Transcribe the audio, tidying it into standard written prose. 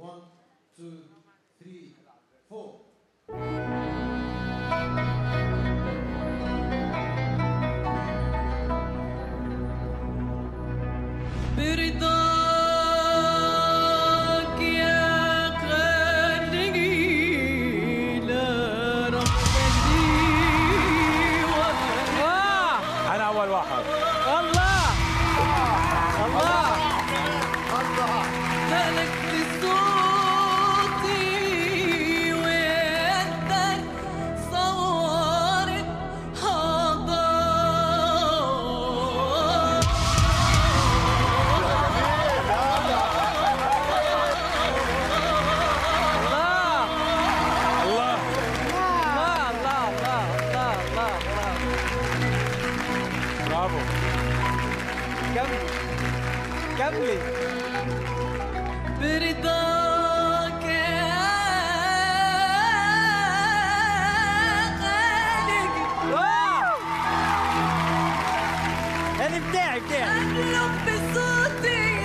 1 2 3 4. برضاك يا خالقي لا رب لي أنا أول واحد. الله الله ملكت صوتي ويدك صورت حضار الله برافو. كملي برضاك يا خالقي هذه بتاعي أقلب بصوتي